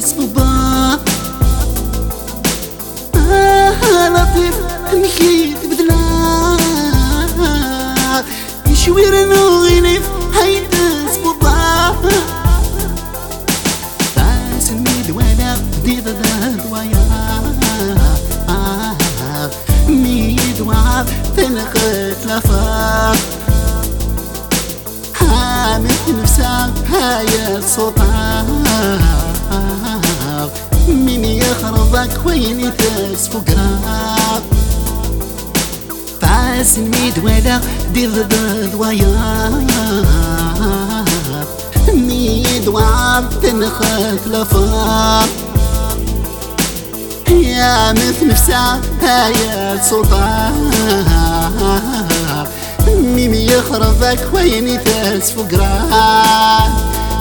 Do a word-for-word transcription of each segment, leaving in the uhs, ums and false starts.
صبا آه لطيف مكيد بدلا يشوير نوغينيف هيدا صبا تاس الميد وانا ديضا دوايا ميد وعاب تنخت لفا هامت نفسها هاي الصوتا مين يخربك وين تسفق راق فاس الميد ولا دير ضد ويا ميد وعب تنخت لفاق يا مثل نفسها هاي الصوتا مين يخربك وين تسفق راق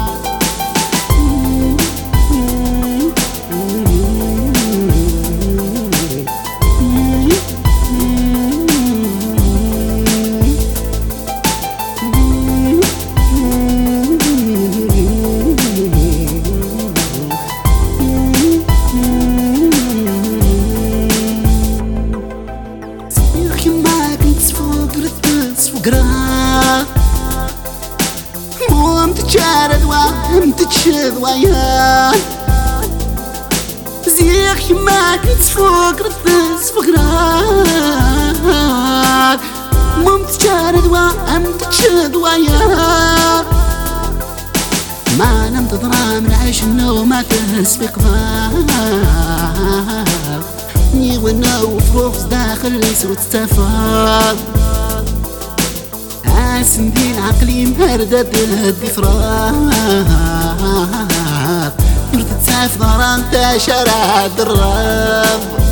قرا مو ام تتشارد وام تتشذ ويا زيك ما كنت فوق رثس فقرات مو ام تتشارد وام تتشذ ويا ما نمت ضرا من عيش النوم ما تسبق فار نيوى النو فروخ داخل يسوى تستفاد سندين عقلي مهردة الدفرات يرد تساف ضران تشرى الدراب